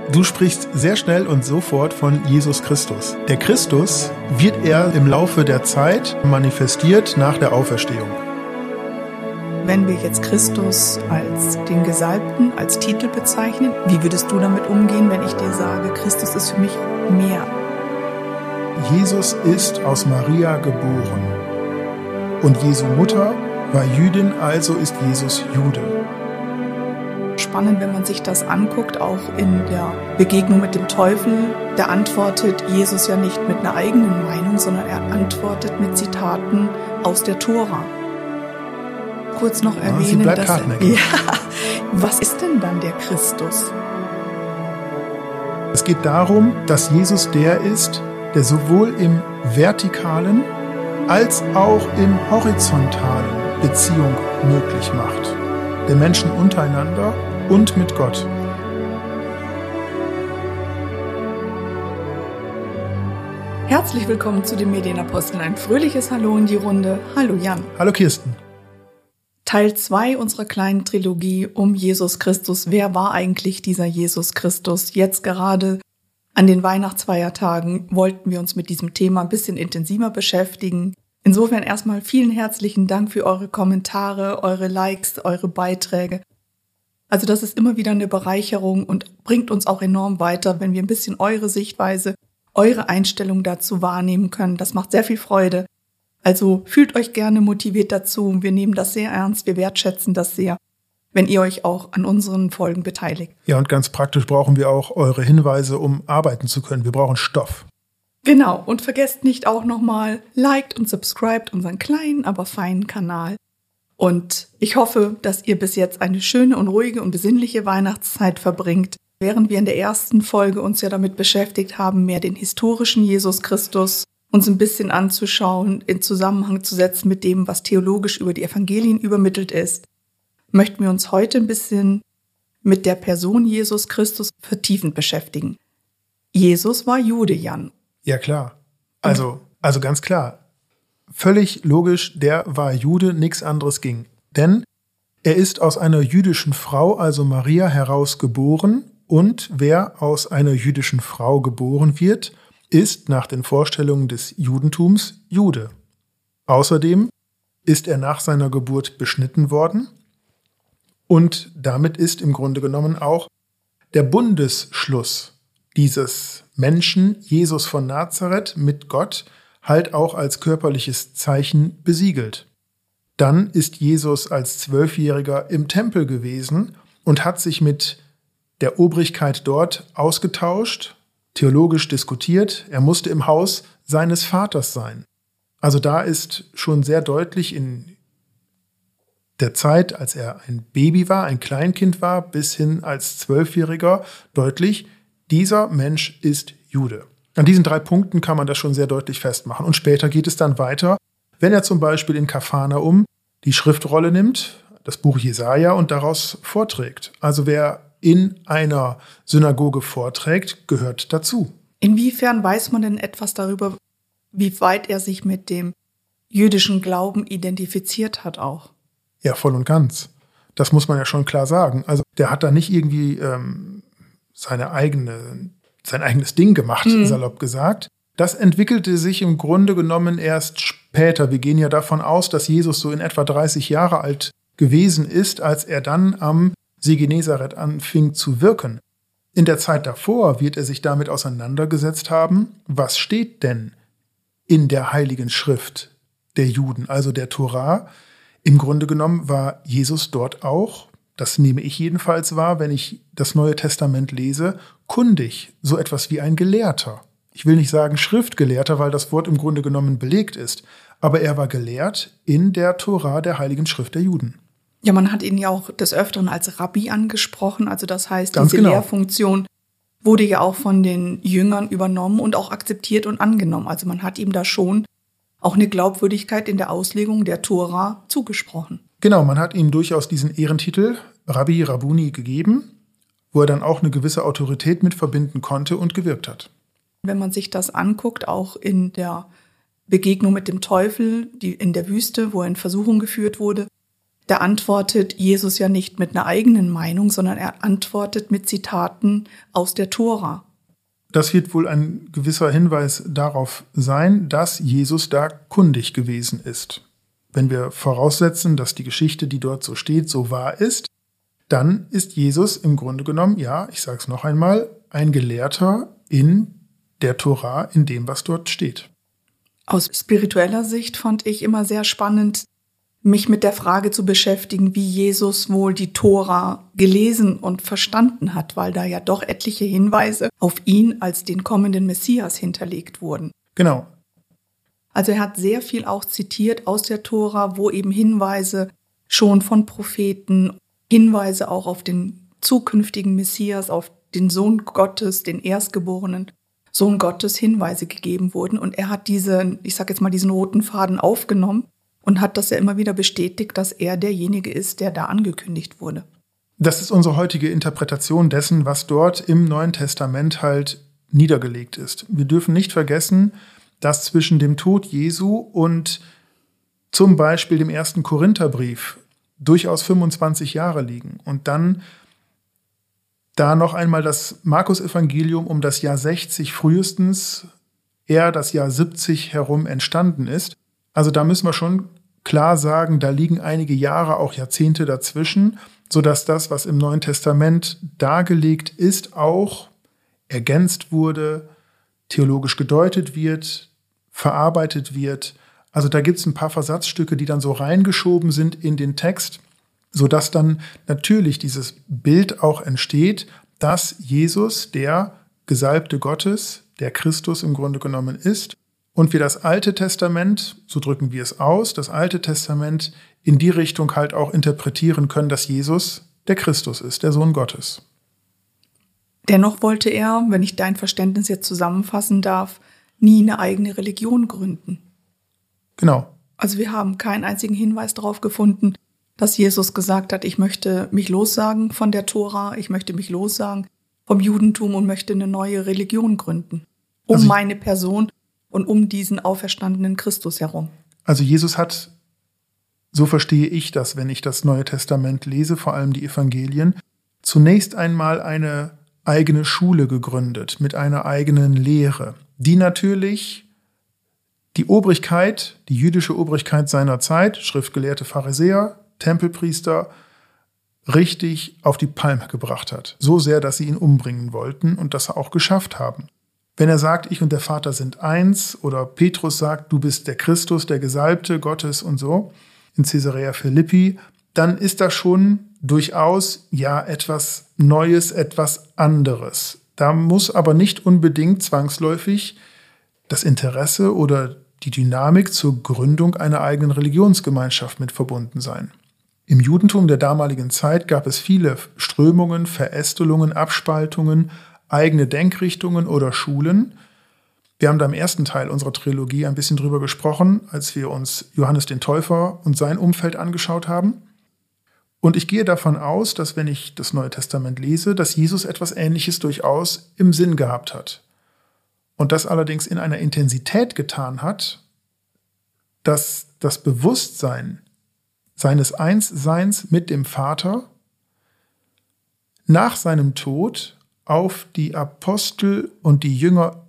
Du sprichst sehr schnell und sofort von Jesus Christus. Der Christus wird er im Laufe der Zeit manifestiert nach der Auferstehung. Wenn wir jetzt Christus als den Gesalbten, als Titel bezeichnen, wie würdest du damit umgehen, wenn ich dir sage, Christus ist für mich mehr? Jesus ist aus Maria geboren. Und Jesu Mutter war Jüdin, also ist Jesus Jude. Spannend, wenn man sich das anguckt, auch in der Begegnung mit dem Teufel. Da antwortet Jesus ja nicht mit einer eigenen Meinung, sondern er antwortet mit Zitaten aus der Tora. Kurz noch erwähnen, was ist denn dann der Christus? Es geht darum, dass Jesus der ist, der sowohl im vertikalen als auch im horizontalen Beziehung möglich macht. Der Menschen untereinander und mit Gott. Herzlich willkommen zu den Medienaposteln. Ein fröhliches Hallo in die Runde. Hallo Jan. Hallo Kirsten. Teil 2 unserer kleinen Trilogie um Jesus Christus. Wer war eigentlich dieser Jesus Christus? Jetzt gerade an den Weihnachtsfeiertagen wollten wir uns mit diesem Thema ein bisschen intensiver beschäftigen. Insofern erstmal vielen herzlichen Dank für eure Kommentare, eure Likes, eure Beiträge. Also das ist immer wieder eine Bereicherung und bringt uns auch enorm weiter, wenn wir ein bisschen eure Sichtweise, eure Einstellung dazu wahrnehmen können. Das macht sehr viel Freude. Also fühlt euch gerne motiviert dazu. Wir nehmen das sehr ernst, wir wertschätzen das sehr, wenn ihr euch auch an unseren Folgen beteiligt. Ja, und ganz praktisch brauchen wir auch eure Hinweise, um arbeiten zu können. Wir brauchen Stoff. Genau, und vergesst nicht auch nochmal, liked und subscribt unseren kleinen, aber feinen Kanal. Und ich hoffe, dass ihr bis jetzt eine schöne und ruhige und besinnliche Weihnachtszeit verbringt, während wir in der ersten Folge uns ja damit beschäftigt haben, mehr den historischen Jesus Christus uns ein bisschen anzuschauen, in Zusammenhang zu setzen mit dem, was theologisch über die Evangelien übermittelt ist, möchten wir uns heute ein bisschen mit der Person Jesus Christus vertiefend beschäftigen. Jesus war Jude, Jan. Ja, klar. Also ganz klar. Völlig logisch, der war Jude, nichts anderes ging. Denn er ist aus einer jüdischen Frau, also Maria, heraus geboren. Und wer aus einer jüdischen Frau geboren wird, ist nach den Vorstellungen des Judentums Jude. Außerdem ist er nach seiner Geburt beschnitten worden. Und damit ist im Grunde genommen auch der Bundesschluss dieses Menschen, Jesus von Nazareth, mit Gott, halt auch als körperliches Zeichen besiegelt. Dann ist Jesus als 12-Jähriger im Tempel gewesen und hat sich mit der Obrigkeit dort ausgetauscht, theologisch diskutiert. Er musste im Haus seines Vaters sein. Also da ist schon sehr deutlich in der Zeit, als er ein Baby war, ein Kleinkind war, bis hin als 12-Jähriger deutlich, dieser Mensch ist Jude. An diesen 3 Punkten kann man das schon sehr deutlich festmachen. Und später geht es dann weiter, wenn er zum Beispiel in Kapharnaum die Schriftrolle nimmt, das Buch Jesaja, und daraus vorträgt. Also wer in einer Synagoge vorträgt, gehört dazu. Inwiefern weiß man denn etwas darüber, wie weit er sich mit dem jüdischen Glauben identifiziert hat auch? Ja, voll und ganz. Das muss man ja schon klar sagen. Also der hat da nicht irgendwie sein eigenes Ding gemacht, salopp gesagt. Das entwickelte sich im Grunde genommen erst später. Wir gehen ja davon aus, dass Jesus so in etwa 30 Jahre alt gewesen ist, als er dann am See Genezareth anfing zu wirken. In der Zeit davor wird er sich damit auseinandergesetzt haben, was steht denn in der Heiligen Schrift der Juden, also der Tora. Im Grunde genommen war Jesus dort auch, das nehme ich jedenfalls wahr, wenn ich das Neue Testament lese, kundig, so etwas wie ein Gelehrter. Ich will nicht sagen Schriftgelehrter, weil das Wort im Grunde genommen belegt ist, aber er war gelehrt in der Tora der Heiligen Schrift der Juden. Ja, man hat ihn ja auch des Öfteren als Rabbi angesprochen, also das heißt, Ganz diese genau. Lehrfunktion wurde ja auch von den Jüngern übernommen und auch akzeptiert und angenommen. Also man hat ihm da schon auch eine Glaubwürdigkeit in der Auslegung der Tora zugesprochen. Genau, man hat ihm durchaus diesen Ehrentitel Rabbi, Rabuni gegeben, wo er dann auch eine gewisse Autorität mit verbinden konnte und gewirkt hat. Wenn man sich das anguckt, auch in der Begegnung mit dem Teufel, die in der Wüste, wo er in Versuchung geführt wurde, da antwortet Jesus ja nicht mit einer eigenen Meinung, sondern er antwortet mit Zitaten aus der Tora. Das wird wohl ein gewisser Hinweis darauf sein, dass Jesus da kundig gewesen ist. Wenn wir voraussetzen, dass die Geschichte, die dort so steht, so wahr ist, dann ist Jesus im Grunde genommen, ja, ich sage es noch einmal, ein Gelehrter in der Tora, in dem, was dort steht. Aus spiritueller Sicht fand ich immer sehr spannend, mich mit der Frage zu beschäftigen, wie Jesus wohl die Tora gelesen und verstanden hat, weil da ja doch etliche Hinweise auf ihn als den kommenden Messias hinterlegt wurden. Genau. Also er hat sehr viel auch zitiert aus der Tora, wo eben Hinweise schon von Propheten, Hinweise auch auf den zukünftigen Messias, auf den Sohn Gottes, den erstgeborenen Sohn Gottes Hinweise gegeben wurden. Und er hat diesen roten Faden aufgenommen und hat das ja immer wieder bestätigt, dass er derjenige ist, der da angekündigt wurde. Das ist unsere heutige Interpretation dessen, was dort im Neuen Testament halt niedergelegt ist. Wir dürfen nicht vergessen, dass zwischen dem Tod Jesu und zum Beispiel dem 1. Korintherbrief durchaus 25 Jahre liegen. Und dann da noch einmal das Markus-Evangelium um das Jahr 60 frühestens, eher das Jahr 70 herum entstanden ist. Also da müssen wir schon klar sagen, da liegen einige Jahre, auch Jahrzehnte dazwischen, sodass das, was im Neuen Testament dargelegt ist, auch ergänzt wurde, theologisch gedeutet wird, verarbeitet wird. Also da gibt es ein paar Versatzstücke, die dann so reingeschoben sind in den Text, sodass dann natürlich dieses Bild auch entsteht, dass Jesus der Gesalbte Gottes, der Christus im Grunde genommen ist, und wir das Alte Testament, so drücken wir es aus, das Alte Testament in die Richtung halt auch interpretieren können, dass Jesus der Christus ist, der Sohn Gottes. Dennoch wollte er, wenn ich dein Verständnis jetzt zusammenfassen darf, nie eine eigene Religion gründen. Genau. Also wir haben keinen einzigen Hinweis darauf gefunden, dass Jesus gesagt hat, ich möchte mich lossagen von der Tora, ich möchte mich lossagen vom Judentum und möchte eine neue Religion gründen. Meine Person und um diesen auferstandenen Christus herum. Also Jesus hat, so verstehe ich das, wenn ich das Neue Testament lese, vor allem die Evangelien, zunächst einmal eine eigene Schule gegründet, mit einer eigenen Lehre, die natürlich die Obrigkeit, die jüdische Obrigkeit seiner Zeit, schriftgelehrte Pharisäer, Tempelpriester, richtig auf die Palme gebracht hat. So sehr, dass sie ihn umbringen wollten und das auch geschafft haben. Wenn er sagt, ich und der Vater sind eins, oder Petrus sagt, du bist der Christus, der Gesalbte Gottes und so, in Caesarea Philippi, dann ist das schon durchaus ja etwas Neues, etwas anderes. Da muss aber nicht unbedingt zwangsläufig das Interesse oder die Dynamik zur Gründung einer eigenen Religionsgemeinschaft mit verbunden sein. Im Judentum der damaligen Zeit gab es viele Strömungen, Verästelungen, Abspaltungen, eigene Denkrichtungen oder Schulen. Wir haben da im ersten Teil unserer Trilogie ein bisschen drüber gesprochen, als wir uns Johannes den Täufer und sein Umfeld angeschaut haben. Und ich gehe davon aus, dass wenn ich das Neue Testament lese, dass Jesus etwas Ähnliches durchaus im Sinn gehabt hat. Und das allerdings in einer Intensität getan hat, dass das Bewusstsein seines Einsseins mit dem Vater nach seinem Tod auf die Apostel und die Jünger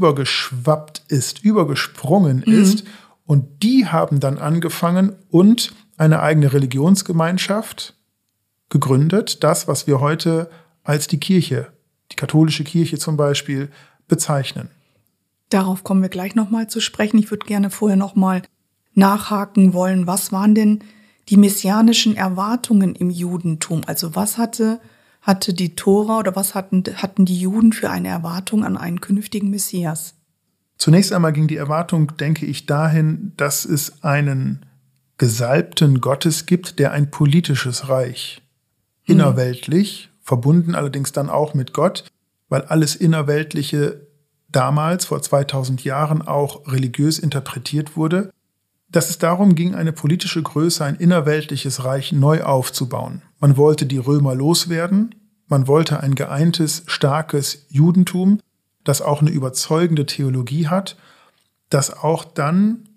übergesprungen ist. Und die haben dann angefangen und eine eigene Religionsgemeinschaft gegründet. Das, was wir heute als die Kirche, die katholische Kirche zum Beispiel, bezeichnen. Darauf kommen wir gleich nochmal zu sprechen. Ich würde gerne vorher nochmal nachhaken wollen. Was waren denn die messianischen Erwartungen im Judentum? Also was hatte die Tora oder was hatten die Juden für eine Erwartung an einen künftigen Messias? Zunächst einmal ging die Erwartung, denke ich, dahin, dass es einen gesalbten Gottes gibt, der ein politisches Reich innerweltlich, verbunden allerdings dann auch mit Gott, weil alles Innerweltliche damals, vor 2000 Jahren, auch religiös interpretiert wurde, dass es darum ging, eine politische Größe, ein innerweltliches Reich neu aufzubauen. Man wollte die Römer loswerden, man wollte ein geeintes, starkes Judentum, das auch eine überzeugende Theologie hat, das auch dann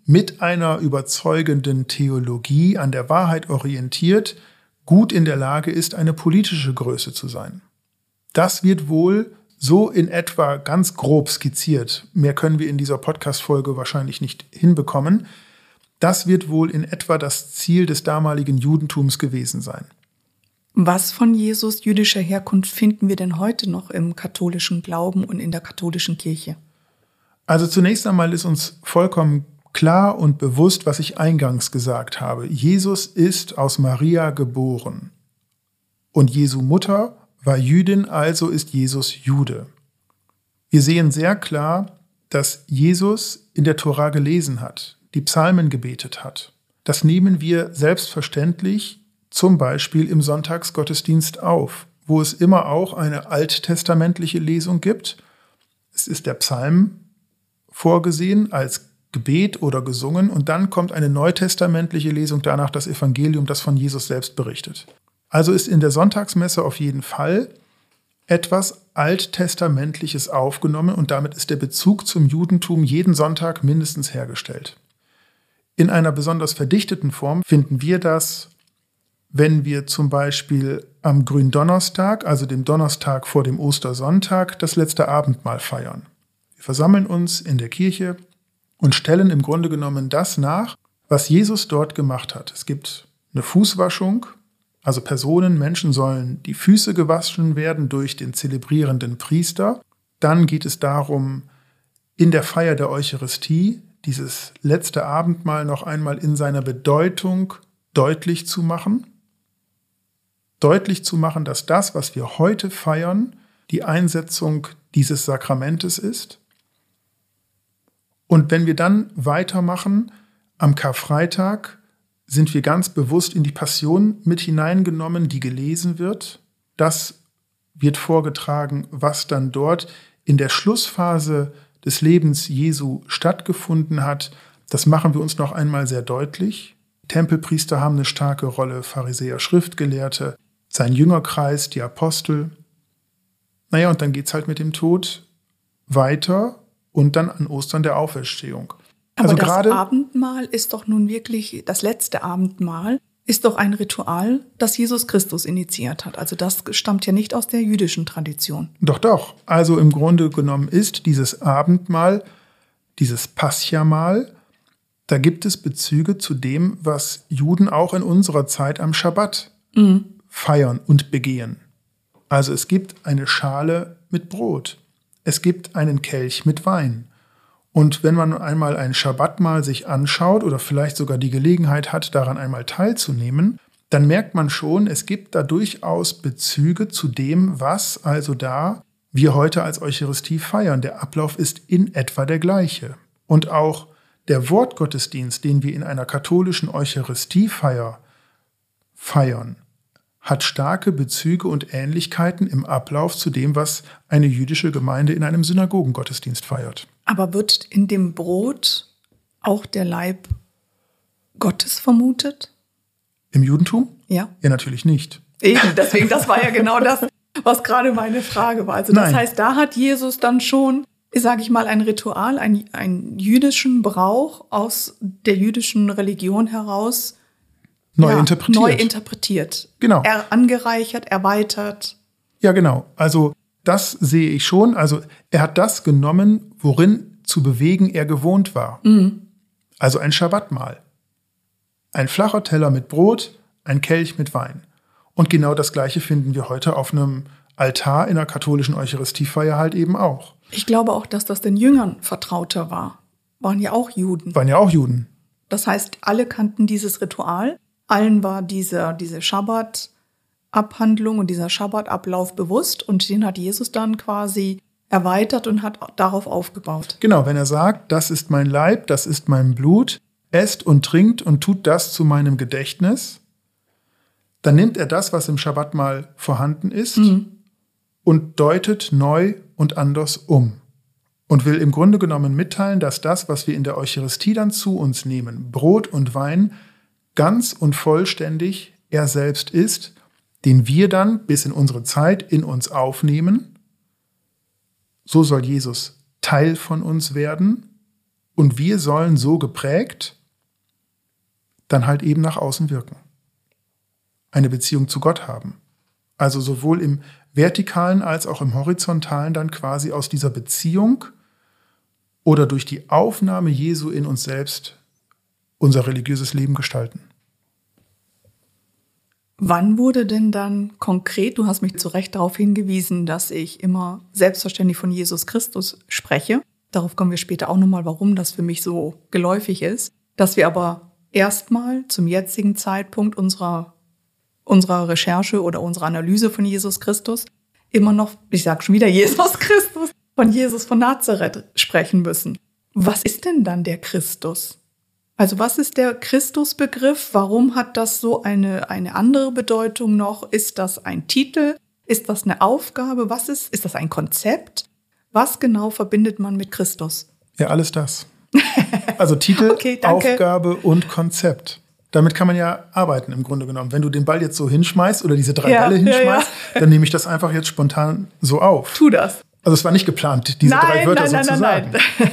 mit einer überzeugenden Theologie an der Wahrheit orientiert, gut in der Lage ist, eine politische Größe zu sein. Das wird wohl so in etwa ganz grob skizziert. Mehr können wir in dieser Podcast-Folge wahrscheinlich nicht hinbekommen. Das wird wohl in etwa das Ziel des damaligen Judentums gewesen sein. Was von Jesus jüdischer Herkunft finden wir denn heute noch im katholischen Glauben und in der katholischen Kirche? Also zunächst einmal ist uns vollkommen klar und bewusst, was ich eingangs gesagt habe. Jesus ist aus Maria geboren. Und Jesu Mutter war Jüdin, also ist Jesus Jude. Wir sehen sehr klar, dass Jesus in der Tora gelesen hat, die Psalmen gebetet hat. Das nehmen wir selbstverständlich zum Beispiel im Sonntagsgottesdienst auf, wo es immer auch eine alttestamentliche Lesung gibt. Es ist der Psalm vorgesehen als Gebet oder gesungen und dann kommt eine neutestamentliche Lesung, danach das Evangelium, das von Jesus selbst berichtet. Also ist in der Sonntagsmesse auf jeden Fall etwas Alttestamentliches aufgenommen und damit ist der Bezug zum Judentum jeden Sonntag mindestens hergestellt. In einer besonders verdichteten Form finden wir das, wenn wir zum Beispiel am Gründonnerstag, also dem Donnerstag vor dem Ostersonntag, das letzte Abendmahl feiern. Wir versammeln uns in der Kirche und stellen im Grunde genommen das nach, was Jesus dort gemacht hat. Es gibt eine Fußwaschung, also Menschen sollen die Füße gewaschen werden durch den zelebrierenden Priester. Dann geht es darum, in der Feier der Eucharistie dieses letzte Abendmahl noch einmal in seiner Bedeutung deutlich zu machen. Deutlich zu machen, dass das, was wir heute feiern, die Einsetzung dieses Sakramentes ist. Und wenn wir dann weitermachen, am Karfreitag sind wir ganz bewusst in die Passion mit hineingenommen, die gelesen wird. Das wird vorgetragen, was dann dort in der Schlussphase des Lebens Jesu stattgefunden hat. Das machen wir uns noch einmal sehr deutlich. Tempelpriester haben eine starke Rolle, Pharisäer, Schriftgelehrte, sein Jüngerkreis, die Apostel. Naja, und dann geht's halt mit dem Tod weiter und dann an Ostern der Auferstehung. Aber also das Abendmahl ist doch nun wirklich, das letzte Abendmahl ist doch ein Ritual, das Jesus Christus initiiert hat. Also das stammt ja nicht aus der jüdischen Tradition. Doch. Also im Grunde genommen ist dieses Abendmahl, dieses Pascha-Mahl, da gibt es Bezüge zu dem, was Juden auch in unserer Zeit am Schabbat feiern und begehen. Also es gibt eine Schale mit Brot. Es gibt einen Kelch mit Wein. Und wenn man einmal ein Schabbatmahl sich anschaut oder vielleicht sogar die Gelegenheit hat, daran einmal teilzunehmen, dann merkt man schon, es gibt da durchaus Bezüge zu dem, was also da wir heute als Eucharistie feiern. Der Ablauf ist in etwa der gleiche. Und auch der Wortgottesdienst, den wir in einer katholischen Eucharistiefeier feiern, hat starke Bezüge und Ähnlichkeiten im Ablauf zu dem, was eine jüdische Gemeinde in einem Synagogengottesdienst feiert. Aber wird in dem Brot auch der Leib Gottes vermutet? Im Judentum? Ja. Ja, natürlich nicht. Eben, deswegen, das war ja genau das, was gerade meine Frage war. Also das heißt, da hat Jesus dann schon, sage ich mal, ein Ritual, einen jüdischen Brauch aus der jüdischen Religion heraus neu interpretiert. Genau. Angereichert, erweitert. Ja, genau. Also das sehe ich schon. Also er hat das genommen, worin zu bewegen er gewohnt war. Also ein Schabbatmahl. Ein flacher Teller mit Brot, ein Kelch mit Wein. Und genau das Gleiche finden wir heute auf einem Altar in der katholischen Eucharistiefeier halt eben auch. Ich glaube auch, dass das den Jüngern vertrauter war. Waren ja auch Juden. Das heißt, alle kannten dieses Ritual. Allen war diese Schabbatabhandlung und dieser Schabbatablauf bewusst und den hat Jesus dann quasi erweitert und hat darauf aufgebaut. Genau, wenn er sagt, das ist mein Leib, das ist mein Blut, esst und trinkt und tut das zu meinem Gedächtnis, dann nimmt er das, was im Schabbatmahl vorhanden ist und deutet neu und anders um. Und will im Grunde genommen mitteilen, dass das, was wir in der Eucharistie dann zu uns nehmen, Brot und Wein, ganz und vollständig er selbst ist, den wir dann bis in unsere Zeit in uns aufnehmen. So soll Jesus Teil von uns werden Und wir sollen so geprägt dann halt eben nach außen wirken. Eine Beziehung zu Gott haben. Also sowohl im Vertikalen als auch im Horizontalen dann quasi aus dieser Beziehung oder durch die Aufnahme Jesu in uns selbst unser religiöses Leben gestalten. Wann wurde denn dann konkret, du hast mich zu Recht darauf hingewiesen, dass ich immer selbstverständlich von Jesus Christus spreche. Darauf kommen wir später auch nochmal, warum das für mich so geläufig ist. Dass wir aber erstmal zum jetzigen Zeitpunkt unserer Recherche oder unserer Analyse von Jesus Christus immer noch, ich sage schon wieder Jesus Christus, von Jesus von Nazareth sprechen müssen. Was ist denn dann der Christus? Also was ist der Christusbegriff? Warum hat das so eine andere Bedeutung noch? Ist das ein Titel? Ist das eine Aufgabe? Ist das ein Konzept? Was genau verbindet man mit Christus? Ja, alles das. Also Titel, okay, Aufgabe und Konzept. Damit kann man ja arbeiten im Grunde genommen. Wenn du den Ball jetzt so hinschmeißt oder diese 3 Bälle hinschmeißt, dann nehme ich das einfach jetzt spontan so auf. Tu das. Also es war nicht geplant, diese 3 Wörter so zu sagen.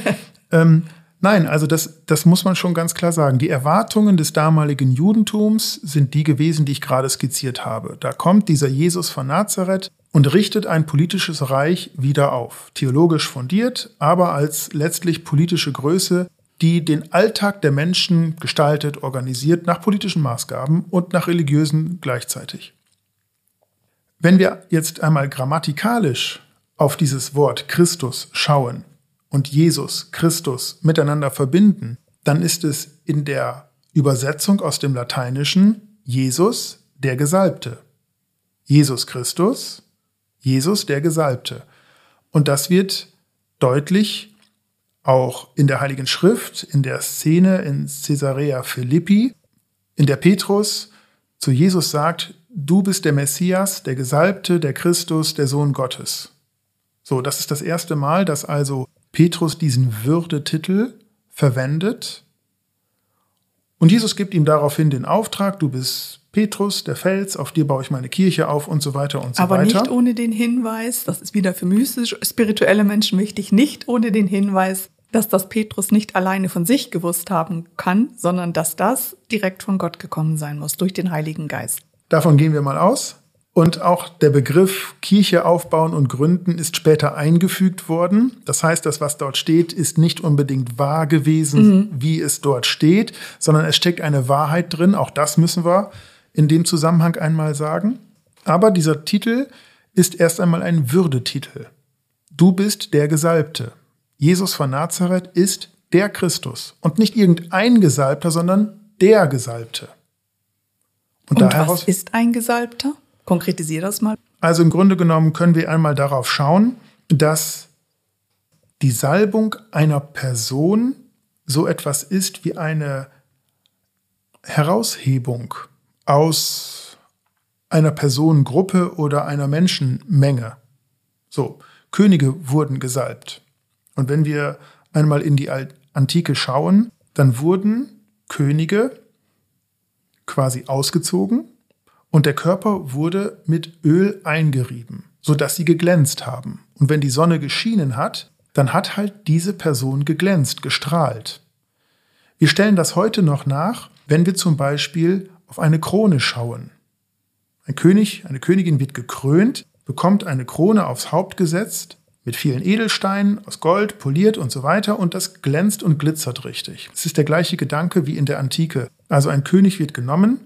Nein, also das muss man schon ganz klar sagen. Die Erwartungen des damaligen Judentums sind die gewesen, die ich gerade skizziert habe. Da kommt dieser Jesus von Nazareth und richtet ein politisches Reich wieder auf. Theologisch fundiert, aber als letztlich politische Größe, die den Alltag der Menschen gestaltet, organisiert, nach politischen Maßgaben und nach religiösen gleichzeitig. Wenn wir jetzt einmal grammatikalisch auf dieses Wort Christus schauen und Jesus, Christus miteinander verbinden, dann ist es in der Übersetzung aus dem Lateinischen Jesus, der Gesalbte. Jesus Christus, Jesus, der Gesalbte. Und das wird deutlich auch in der Heiligen Schrift, in der Szene in Caesarea Philippi, in der Petrus zu Jesus sagt, du bist der Messias, der Gesalbte, der Christus, der Sohn Gottes. So, das ist das erste Mal, dass also Petrus diesen Würdetitel verwendet. Und Jesus gibt ihm daraufhin den Auftrag, du bist Petrus, der Fels, auf dir baue ich meine Kirche auf und so weiter und so weiter. Aber nicht ohne den Hinweis, das ist wieder für mystisch-spirituelle Menschen wichtig, nicht ohne den Hinweis, dass das Petrus nicht alleine von sich gewusst haben kann, sondern dass das direkt von Gott gekommen sein muss, durch den Heiligen Geist. Davon gehen wir mal aus. Und auch der Begriff Kirche aufbauen und gründen ist später eingefügt worden. Das heißt, das, was dort steht, ist nicht unbedingt wahr gewesen, wie es dort steht, sondern es steckt eine Wahrheit drin. Auch das müssen wir in dem Zusammenhang einmal sagen. Aber dieser Titel ist erst einmal ein Würdetitel. Du bist der Gesalbte. Jesus von Nazareth ist der Christus. Und nicht irgendein Gesalbter, sondern der Gesalbte. Und was ist ein Gesalbter? Konkretisier das mal. Also im Grunde genommen können wir einmal darauf schauen, dass die Salbung einer Person so etwas ist wie eine Heraushebung aus einer Personengruppe oder einer Menschenmenge. So, Könige wurden gesalbt. Und wenn wir einmal in die Antike schauen, dann wurden Könige quasi ausgezogen und der Körper wurde mit Öl eingerieben, sodass sie geglänzt haben. Und wenn die Sonne geschienen hat, dann hat halt diese Person geglänzt, gestrahlt. Wir stellen das heute noch nach, wenn wir zum Beispiel auf eine Krone schauen. Ein König, eine Königin wird gekrönt, bekommt eine Krone aufs Haupt gesetzt, mit vielen Edelsteinen, aus Gold, poliert und so weiter, und das glänzt und glitzert richtig. Es ist der gleiche Gedanke wie in der Antike. Also ein König wird genommen,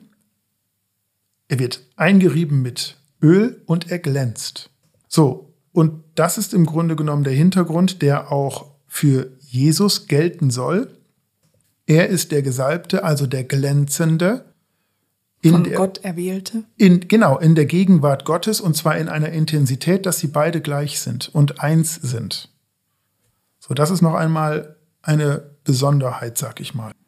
er wird eingerieben mit Öl und er glänzt. So, und das ist im Grunde genommen der Hintergrund, der auch für Jesus gelten soll. Er ist der Gesalbte, also der Glänzende. Von Gott Erwählte? In der Gegenwart Gottes, und zwar in einer Intensität, dass sie beide gleich sind und eins sind. So, das ist noch einmal eine Besonderheit, sag ich mal.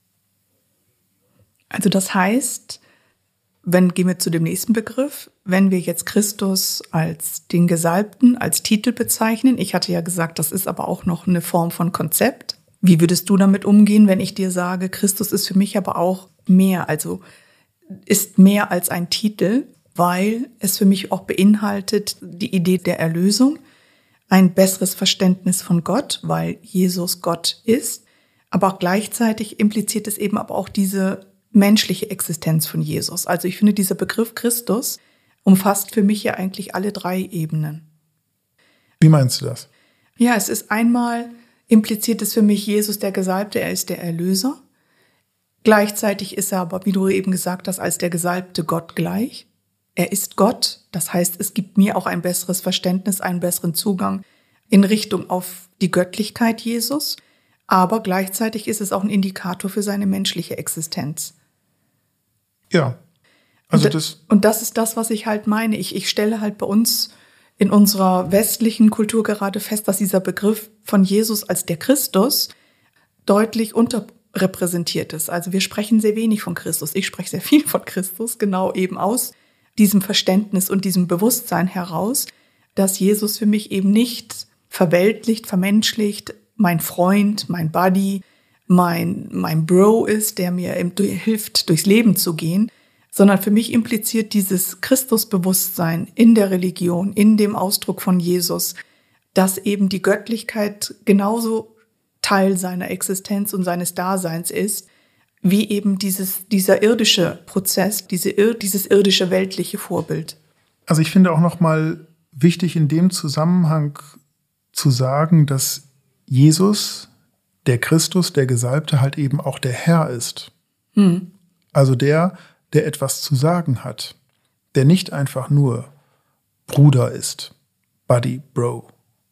Also das heißt, gehen wir zu dem nächsten Begriff, wenn wir jetzt Christus als den Gesalbten, als Titel bezeichnen, ich hatte ja gesagt, das ist aber auch noch eine Form von Konzept. Wie würdest du damit umgehen, wenn ich dir sage, Christus ist für mich aber auch mehr, also ist mehr als ein Titel, weil es für mich auch beinhaltet die Idee der Erlösung, ein besseres Verständnis von Gott, weil Jesus Gott ist, Aber auch gleichzeitig impliziert es eben aber auch diese menschliche Existenz von Jesus. Also ich finde, dieser Begriff Christus umfasst für mich ja eigentlich alle 3 Ebenen. Wie meinst du das? Ja, es ist einmal, impliziert es für mich Jesus der Gesalbte, er ist der Erlöser. Gleichzeitig ist er aber, wie du eben gesagt hast, als der Gesalbte Gott gleich. Er ist Gott, das heißt, es gibt mir auch ein besseres Verständnis, einen besseren Zugang in Richtung auf die Göttlichkeit Jesus. Aber gleichzeitig ist es auch ein Indikator für seine menschliche Existenz. Ja, also und das ist das, was ich halt meine. Ich stelle halt bei uns in unserer westlichen Kultur gerade fest, dass dieser Begriff von Jesus als der Christus deutlich unterrepräsentiert ist. Also wir sprechen sehr wenig von Christus. Ich spreche sehr viel von Christus, genau eben aus diesem Verständnis und diesem Bewusstsein heraus, dass Jesus für mich eben nicht verweltlicht, vermenschlicht, mein Freund, mein Buddy, mein Bro ist, der mir hilft, durchs Leben zu gehen, sondern für mich impliziert dieses Christusbewusstsein in der Religion, in dem Ausdruck von Jesus, dass eben die Göttlichkeit genauso Teil seiner Existenz und seines Daseins ist, wie eben dieser irdische Prozess, dieses irdische weltliche Vorbild. Also ich finde auch nochmal wichtig in dem Zusammenhang zu sagen, dass Jesus, der Christus, der Gesalbte, halt eben auch der Herr ist. Also der etwas zu sagen hat, der nicht einfach nur Bruder ist, Buddy, Bro,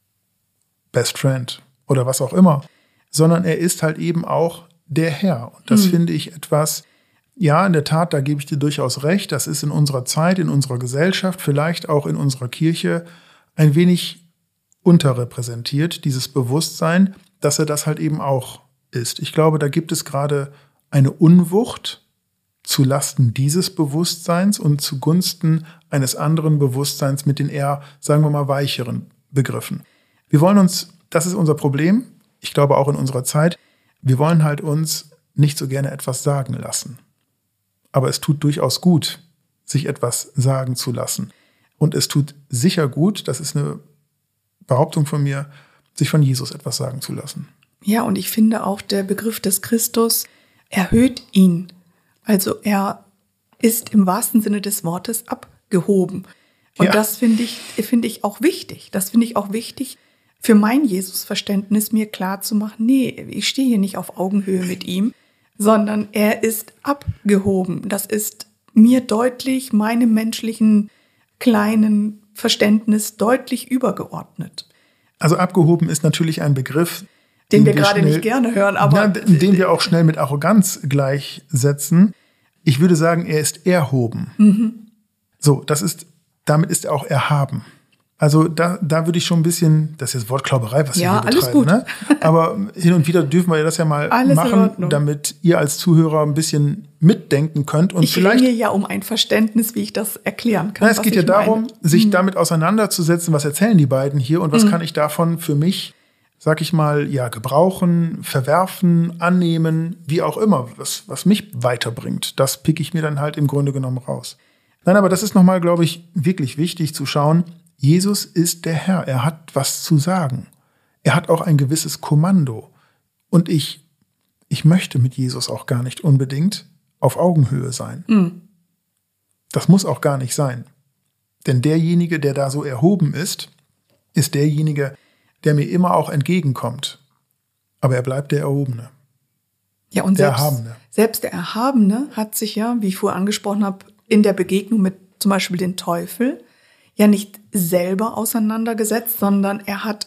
Best Friend oder was auch immer, sondern er ist halt eben auch der Herr. Und das finde ich etwas, ja, in der Tat, da gebe ich dir durchaus recht, das ist in unserer Zeit, in unserer Gesellschaft, vielleicht auch in unserer Kirche ein wenig unterrepräsentiert, dieses Bewusstsein, dass er das halt eben auch ist. Ich glaube, da gibt es gerade eine Unwucht zu Lasten dieses Bewusstseins und zugunsten eines anderen Bewusstseins mit den eher, sagen wir mal, weicheren Begriffen. Wir wollen uns, das ist unser Problem, ich glaube auch in unserer Zeit, wir wollen halt uns nicht so gerne etwas sagen lassen. Aber es tut durchaus gut, sich etwas sagen zu lassen. Und es tut sicher gut, das ist eine Behauptung von mir, sich von Jesus etwas sagen zu lassen. Ja, und ich finde auch, der Begriff des Christus erhöht ihn. Also er ist im wahrsten Sinne des Wortes abgehoben. Und das finde ich auch wichtig. Das finde ich auch wichtig, für mein Jesus-Verständnis mir klar zu machen, nee, ich stehe hier nicht auf Augenhöhe mit ihm, sondern er ist abgehoben. Das ist mir deutlich, meinem menschlichen kleinen Verständnis deutlich übergeordnet. Also abgehoben ist natürlich ein Begriff, den wir gerade nicht gerne hören, aber den wir auch schnell mit Arroganz gleichsetzen. Ich würde sagen, er ist erhoben. So, damit ist er auch erhaben. Also da würde ich schon ein bisschen, das ist jetzt Wortklauberei, was wir hier betreiben. Alles gut. Ne? Aber hin und wieder dürfen wir das ja mal machen, damit ihr als Zuhörer ein bisschen mitdenken könnt. Und ich ringe ja um ein Verständnis, wie ich das erklären kann. Es geht ja darum, sich damit auseinanderzusetzen, was erzählen die beiden hier und was kann ich davon für mich, sag ich mal, ja, gebrauchen, verwerfen, annehmen, wie auch immer, was mich weiterbringt. Das pick ich mir dann halt im Grunde genommen raus. Nein, aber das ist nochmal, glaube ich, wirklich wichtig zu schauen. Jesus ist der Herr, er hat was zu sagen. Er hat auch ein gewisses Kommando. Und ich möchte mit Jesus auch gar nicht unbedingt auf Augenhöhe sein. Das muss auch gar nicht sein. Denn derjenige, der da so erhoben ist derjenige, der mir immer auch entgegenkommt. Aber er bleibt der Erhobene. Ja, und selbst der Erhabene hat sich ja, wie ich vorher angesprochen habe, in der Begegnung mit zum Beispiel dem Teufel ja nicht selber auseinandergesetzt, sondern er hat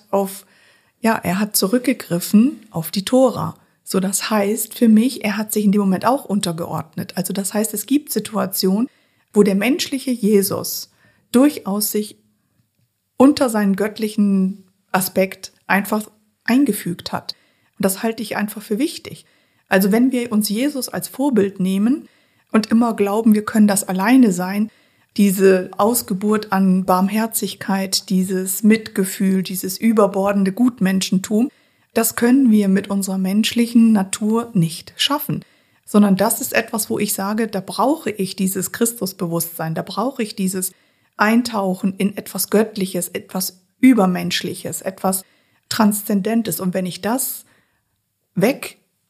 zurückgegriffen auf die Tora. So, das heißt für mich, er hat sich in dem Moment auch untergeordnet. Also das heißt, es gibt Situationen, wo der menschliche Jesus durchaus sich unter seinen göttlichen Aspekt einfach eingefügt hat. Und das halte ich einfach für wichtig. Also wenn wir uns Jesus als Vorbild nehmen und immer glauben, wir können das alleine sein, diese Ausgeburt an Barmherzigkeit, dieses Mitgefühl, dieses überbordende Gutmenschentum, das können wir mit unserer menschlichen Natur nicht schaffen. Sondern das ist etwas, wo ich sage, da brauche ich dieses Christusbewusstsein, da brauche ich dieses Eintauchen in etwas Göttliches, etwas Übermenschliches, etwas Transzendentes. Und wenn ich das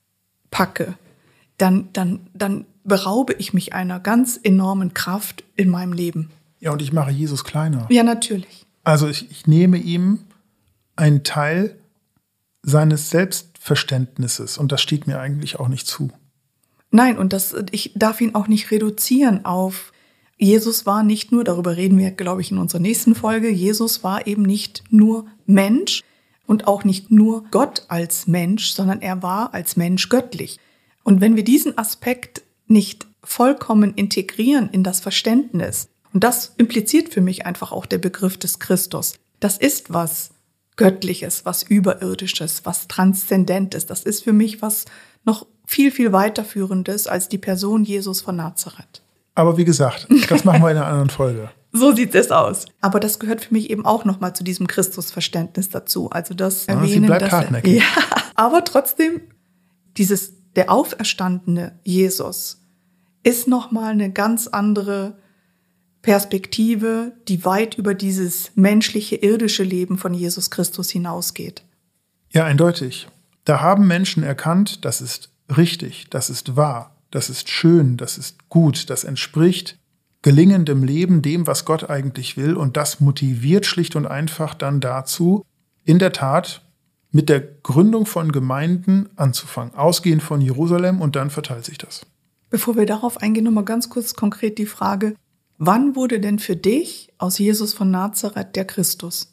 packe, dann beraube ich mich einer ganz enormen Kraft in meinem Leben. Ja, und ich mache Jesus kleiner. Ja, natürlich. Also ich nehme ihm einen Teil seines Selbstverständnisses und das steht mir eigentlich auch nicht zu. Nein, und ich darf ihn auch nicht reduzieren auf, Jesus war nicht nur, darüber reden wir, glaube ich, in unserer nächsten Folge, Jesus war eben nicht nur Mensch und auch nicht nur Gott als Mensch, sondern er war als Mensch göttlich. Und wenn wir diesen Aspekt nicht vollkommen integrieren in das Verständnis, und das impliziert für mich einfach auch der Begriff des Christus, das ist was Göttliches, was Überirdisches, was Transzendentes, das ist für mich was noch viel, viel weiterführendes als die Person Jesus von Nazareth. Aber wie gesagt, das machen wir in einer anderen Folge. So sieht es aus. Aber das gehört für mich eben auch nochmal zu diesem Christusverständnis dazu. Also das erwähnen, sie bleibt hartnäckig. Ja, aber trotzdem, der auferstandene Jesus ist nochmal eine ganz andere Perspektive, die weit über dieses menschliche, irdische Leben von Jesus Christus hinausgeht. Ja, eindeutig. Da haben Menschen erkannt, das ist richtig, das ist wahr, das ist schön, das ist gut, das entspricht gelingendem Leben, dem, was Gott eigentlich will. Und das motiviert schlicht und einfach dann dazu, in der Tat mit der Gründung von Gemeinden anzufangen, ausgehend von Jerusalem, und dann verteilt sich das. Bevor wir darauf eingehen, nochmal ganz kurz konkret die Frage, wann wurde denn für dich aus Jesus von Nazareth der Christus?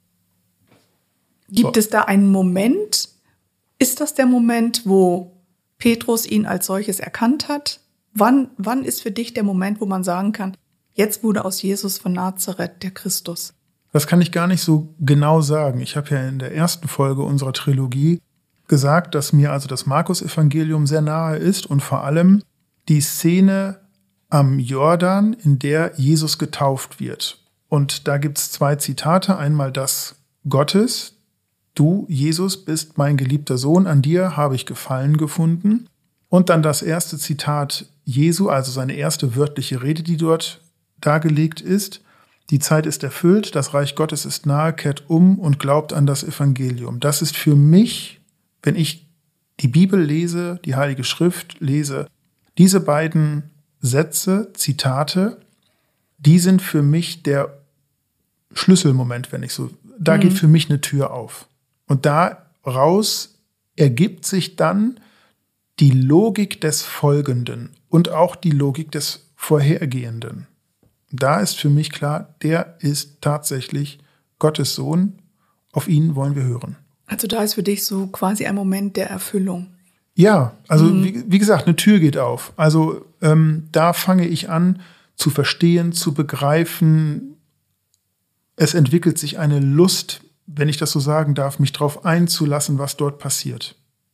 Gibt es da einen Moment? Ist das der Moment, wo Petrus ihn als solches erkannt hat? Wann ist für dich der Moment, wo man sagen kann, jetzt wurde aus Jesus von Nazareth der Christus? Das kann ich gar nicht so genau sagen. Ich habe ja in der ersten Folge unserer Trilogie gesagt, dass mir also das Markus-Evangelium sehr nahe ist und vor allem die Szene am Jordan, in der Jesus getauft wird. Und da gibt es 2 Zitate. Einmal das Gottes: Du, Jesus, bist mein geliebter Sohn, an dir habe ich Gefallen gefunden. Und dann das erste Zitat Jesu, also seine erste wörtliche Rede, die dort dargelegt ist: Die Zeit ist erfüllt, das Reich Gottes ist nahe, kehrt um und glaubt an das Evangelium. Das ist für mich, wenn ich die Bibel lese, die Heilige Schrift lese, diese beiden Sätze, Zitate, die sind für mich der Schlüsselmoment, da geht für mich eine Tür auf. Und daraus ergibt sich dann die Logik des Folgenden und auch die Logik des Vorhergehenden. Da ist für mich klar, der ist tatsächlich Gottes Sohn, auf ihn wollen wir hören. Also da ist für dich so quasi ein Moment der Erfüllung. Ja, also wie gesagt, eine Tür geht auf. Also da fange ich an zu verstehen, zu begreifen. Es entwickelt sich eine Lust, wenn ich das so sagen darf, mich darauf einzulassen, was dort passiert.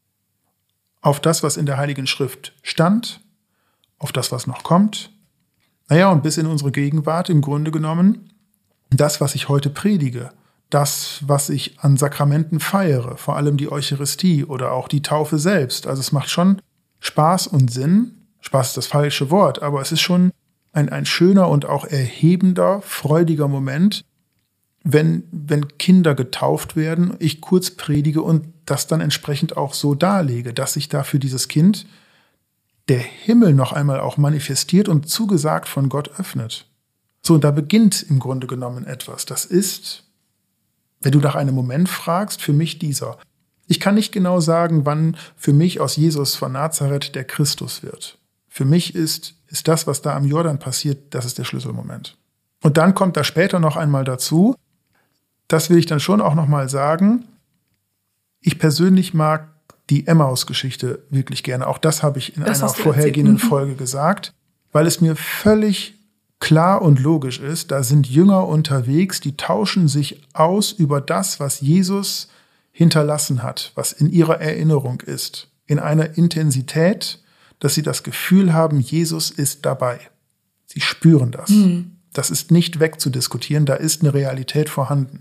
Auf das, was in der Heiligen Schrift stand, auf das, was noch kommt. Naja, und bis in unsere Gegenwart im Grunde genommen das, was ich heute predige. Das, was ich an Sakramenten feiere, vor allem die Eucharistie oder auch die Taufe selbst. Also es macht schon Spaß und Sinn. Spaß ist das falsche Wort, aber es ist schon ein schöner und auch erhebender, freudiger Moment, wenn Kinder getauft werden, ich kurz predige und das dann entsprechend auch so darlege, dass sich da für dieses Kind der Himmel noch einmal auch manifestiert und zugesagt von Gott öffnet. So, und da beginnt im Grunde genommen etwas. Das ist, wenn du nach einem Moment fragst, für mich dieser. Ich kann nicht genau sagen, wann für mich aus Jesus von Nazareth der Christus wird. Für mich ist das, was da am Jordan passiert, das ist der Schlüsselmoment. Und dann kommt da später noch einmal dazu, das will ich dann schon auch noch mal sagen, ich persönlich mag die Emmaus-Geschichte wirklich gerne. Auch das habe ich in einer vorhergehenden Folge gesagt, weil es mir völlig klar und logisch ist, da sind Jünger unterwegs, die tauschen sich aus über das, was Jesus hinterlassen hat, was in ihrer Erinnerung ist, in einer Intensität, dass sie das Gefühl haben, Jesus ist dabei. Sie spüren das. Das ist nicht wegzudiskutieren, da ist eine Realität vorhanden.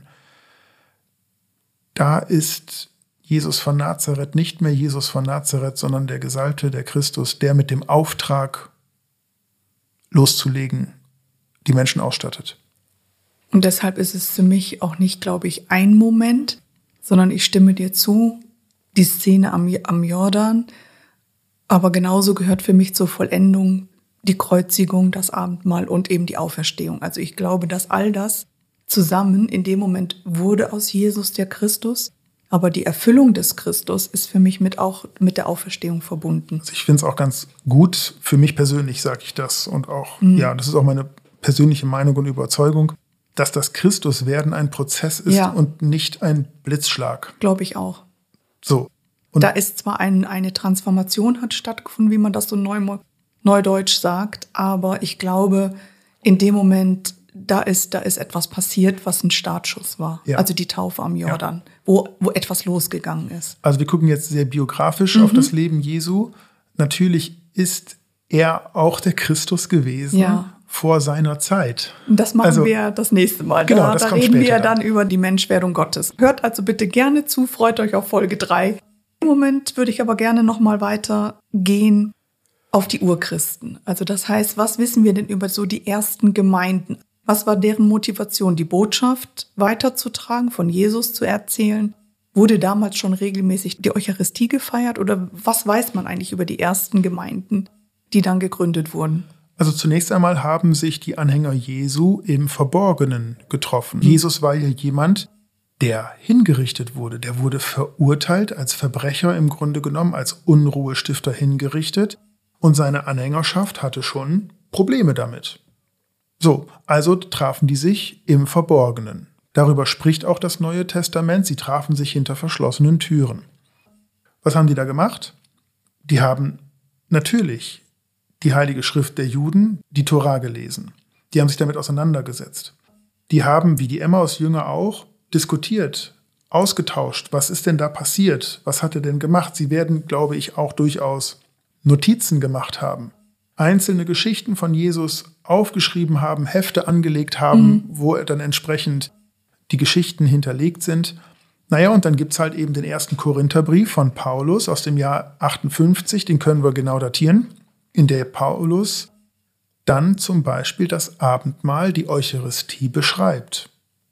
Da ist Jesus von Nazareth nicht mehr Jesus von Nazareth, sondern der Gesalbte, der Christus, der mit dem Auftrag loszulegen die Menschen ausstattet. Und deshalb ist es für mich auch nicht, glaube ich, ein Moment, sondern ich stimme dir zu, die Szene am Jordan, Aber genauso gehört für mich zur Vollendung die Kreuzigung, das Abendmahl und eben die Auferstehung. Also ich glaube, dass all das zusammen in dem Moment wurde aus Jesus der Christus. Aber die Erfüllung des Christus ist für mich auch mit der Auferstehung verbunden. Also ich finde es auch ganz gut, für mich persönlich sage ich das und auch, das ist auch meine persönliche Meinung und Überzeugung, dass das Christuswerden ein Prozess ist und nicht ein Blitzschlag. Glaube ich auch. So. Und da ist zwar eine Transformation hat stattgefunden, wie man das so neudeutsch sagt, aber ich glaube, in dem Moment, da ist etwas passiert, was ein Startschuss war. Ja. Also die Taufe am Jordan, wo etwas losgegangen ist. Also wir gucken jetzt sehr biografisch auf das Leben Jesu. Natürlich ist er auch der Christus gewesen vor seiner Zeit. Das machen wir das nächste Mal. Genau, da reden wir dann über die Menschwerdung Gottes. Hört also bitte gerne zu, freut euch auf Folge 3. Im Moment würde ich aber gerne noch mal weitergehen auf die Urchristen. Also das heißt, was wissen wir denn über so die ersten Gemeinden? Was war deren Motivation, die Botschaft weiterzutragen, von Jesus zu erzählen? Wurde damals schon regelmäßig die Eucharistie gefeiert? Oder was weiß man eigentlich über die ersten Gemeinden, die dann gegründet wurden? Also zunächst einmal haben sich die Anhänger Jesu im Verborgenen getroffen. Jesus war ja jemand, der hingerichtet wurde. Der wurde verurteilt, als Verbrecher im Grunde genommen, als Unruhestifter hingerichtet. Und seine Anhängerschaft hatte schon Probleme damit. So, also trafen die sich im Verborgenen. Darüber spricht auch das Neue Testament. Sie trafen sich hinter verschlossenen Türen. Was haben die da gemacht? Die haben natürlich die Heilige Schrift der Juden, die Tora, gelesen. Die haben sich damit auseinandergesetzt. Die haben, wie die Emmaus-Jünger auch, diskutiert, ausgetauscht. Was ist denn da passiert? Was hat er denn gemacht? Sie werden, glaube ich, auch durchaus Notizen gemacht haben. Einzelne Geschichten von Jesus aufgeschrieben haben, Hefte angelegt haben, wo dann entsprechend die Geschichten hinterlegt sind. Naja, und dann gibt's halt eben den ersten Korintherbrief von Paulus aus dem Jahr 58, den können wir genau datieren, in der Paulus dann zum Beispiel das Abendmahl, die Eucharistie beschreibt.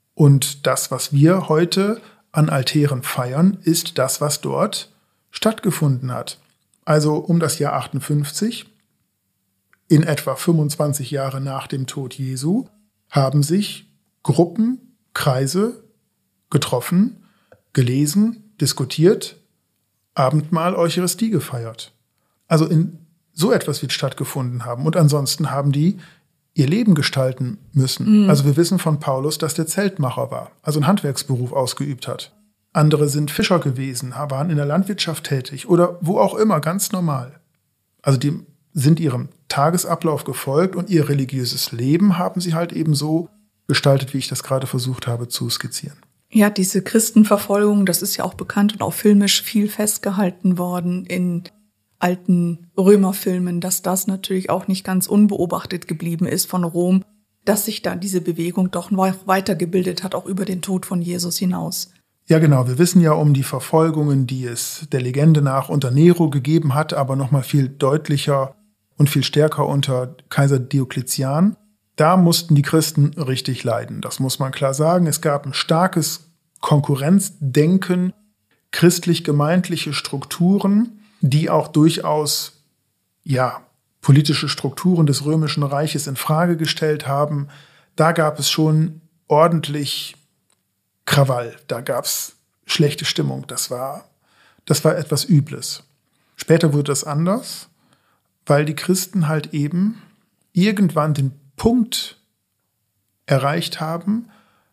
Und das, was wir heute an Altären feiern, ist das, was dort stattgefunden hat. Also um das Jahr 58, in etwa 25 Jahre nach dem Tod Jesu, haben sich Gruppen, Kreise getroffen, gelesen, diskutiert, Abendmahl, Eucharistie gefeiert. Also in so etwas wird stattgefunden haben. Und ansonsten haben die ihr Leben gestalten müssen. Also wir wissen von Paulus, dass der Zeltmacher war, also einen Handwerksberuf ausgeübt hat. Andere sind Fischer gewesen, waren in der Landwirtschaft tätig oder wo auch immer, ganz normal. Also die sind ihrem Tagesablauf gefolgt und ihr religiöses Leben haben sie halt eben so gestaltet, wie ich das gerade versucht habe zu skizzieren. Ja, diese Christenverfolgung, das ist ja auch bekannt und auch filmisch viel festgehalten worden in alten Römerfilmen, dass das natürlich auch nicht ganz unbeobachtet geblieben ist von Rom, dass sich da diese Bewegung doch noch weitergebildet hat, auch über den Tod von Jesus hinaus. Ja, genau. Wir wissen ja um die Verfolgungen, die es der Legende nach unter Nero gegeben hat, aber noch mal viel deutlicher und viel stärker unter Kaiser Diokletian. Da mussten die Christen richtig leiden. Das muss man klar sagen. Es gab ein starkes Konkurrenzdenken, christlich-gemeindliche Strukturen, die auch durchaus, politische Strukturen des Römischen Reiches in Frage gestellt haben. Da gab es schon ordentlich Krawall, da gab es schlechte Stimmung, das war etwas Übles. Später wurde das anders, weil die Christen halt eben irgendwann den Punkt erreicht haben,